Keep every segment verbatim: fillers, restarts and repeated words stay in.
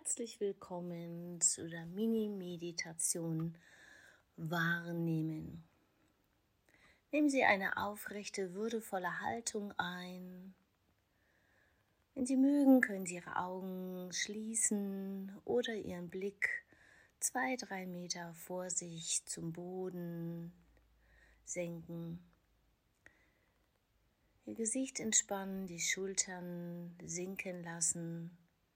Herzlich willkommen zu der Mini-Meditation Wahrnehmen. Nehmen Sie eine aufrechte, würdevolle Haltung ein. Wenn Sie mögen, können Sie Ihre Augen schließen oder Ihren Blick zwei, drei Meter vor sich zum Boden senken. Ihr Gesicht entspannen, die Schultern sinken lassen.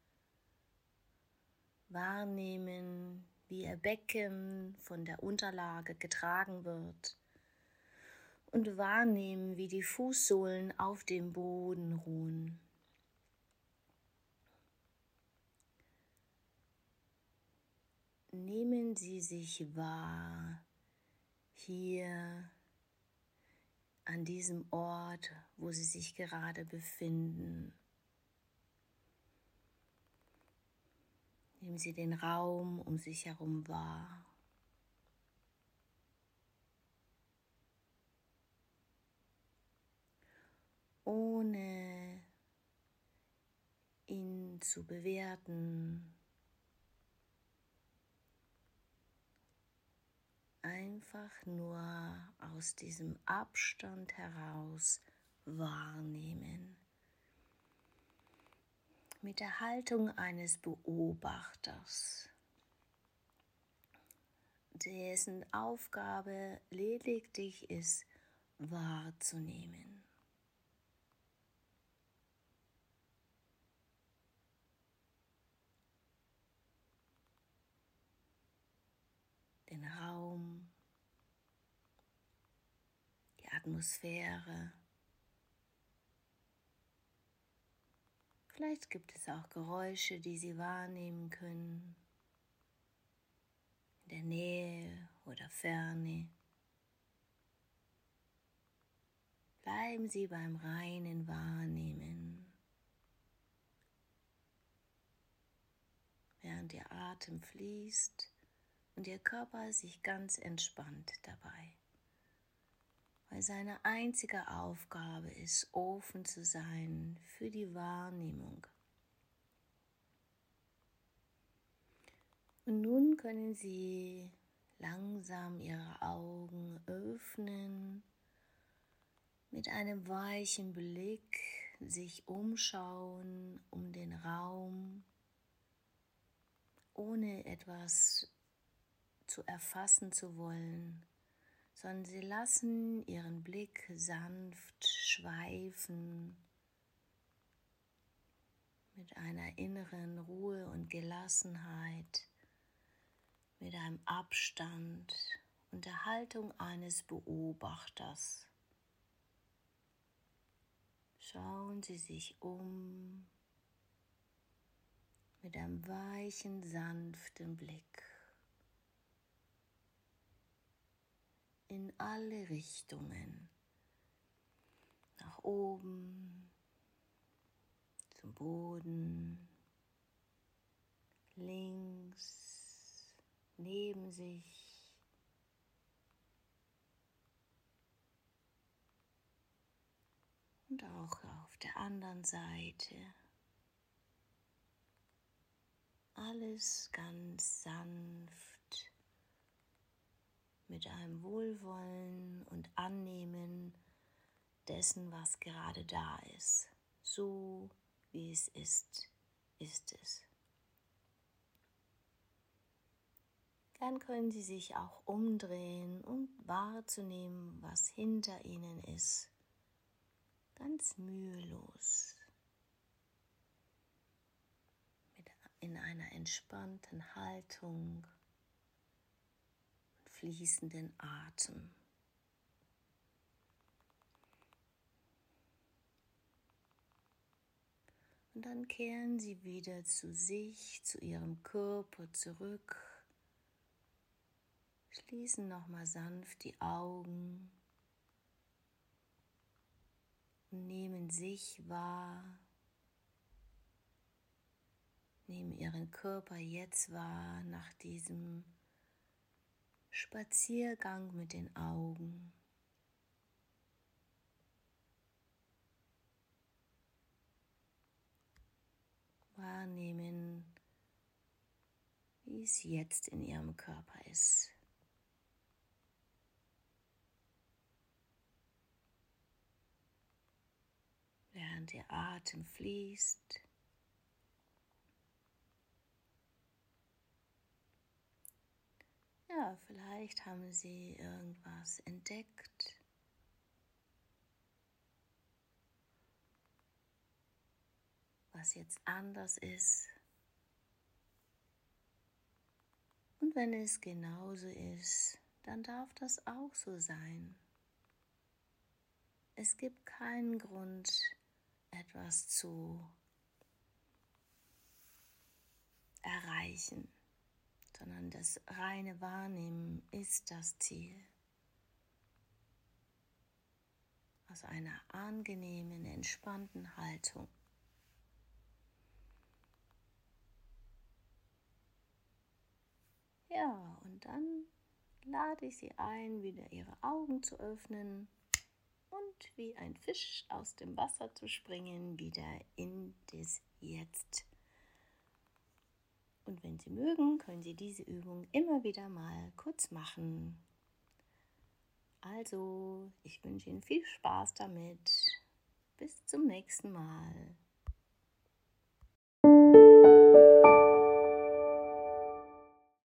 Wahrnehmen, wie Ihr Becken von der Unterlage getragen wird und wahrnehmen, wie die Fußsohlen auf dem Boden ruhen. Nehmen Sie sich wahr, hier an diesem Ort, wo Sie sich gerade befinden. Nehmen Sie den Raum um sich herum wahr. Ohne ihn zu bewerten, einfach nur aus diesem Abstand heraus wahrnehmen. Mit der Haltung eines Beobachters, dessen Aufgabe lediglich ist, wahrzunehmen. Den Raum, die Atmosphäre. Vielleicht gibt es auch Geräusche, die Sie wahrnehmen können, in der Nähe oder Ferne. Bleiben Sie beim reinen Wahrnehmen, während Ihr Atem fließt und Ihr Körper sich ganz entspannt dabei, weil seine einzige Aufgabe ist, offen zu sein für die Wahrnehmung. Und nun können Sie langsam Ihre Augen öffnen, mit einem weichen Blick sich umschauen um den Raum, ohne etwas zu erfassen zu wollen, sondern Sie lassen Ihren Blick sanft schweifen mit einer inneren Ruhe und Gelassenheit, mit einem Abstand und der Haltung eines Beobachters. Schauen Sie sich um mit einem weichen, sanften Blick in alle Richtungen, nach oben, zum Boden, links, neben sich, und auch auf der anderen Seite. Alles ganz sanft, mit einem Wohlwollen und Annehmen dessen, was gerade da ist. So wie es ist, ist es. Dann können Sie sich auch umdrehen, um wahrzunehmen, was hinter Ihnen ist. Ganz mühelos. Mit in einer entspannten Haltung und fließenden Atem. Und dann kehren Sie wieder zu sich, zu Ihrem Körper zurück. Schließen nochmal sanft die Augen und nehmen sich wahr. Nehmen Ihren Körper jetzt wahr nach diesem Spaziergang mit den Augen. Wahrnehmen, wie es jetzt in ihrem Körper ist. Während ihr Atem fließt. Ja, vielleicht haben Sie irgendwas entdeckt, was jetzt anders ist. Und wenn es genauso ist, dann darf das auch so sein. Es gibt keinen Grund, etwas zu erreichen, sondern das reine Wahrnehmen ist das Ziel. Aus einer angenehmen, entspannten Haltung. Ja, und dann lade ich Sie ein, wieder Ihre Augen zu öffnen und wie ein Fisch aus dem Wasser zu springen, wieder in das Jetzt. Und wenn Sie mögen, können Sie diese Übung immer wieder mal kurz machen. Also, ich wünsche Ihnen viel Spaß damit. Bis zum nächsten Mal.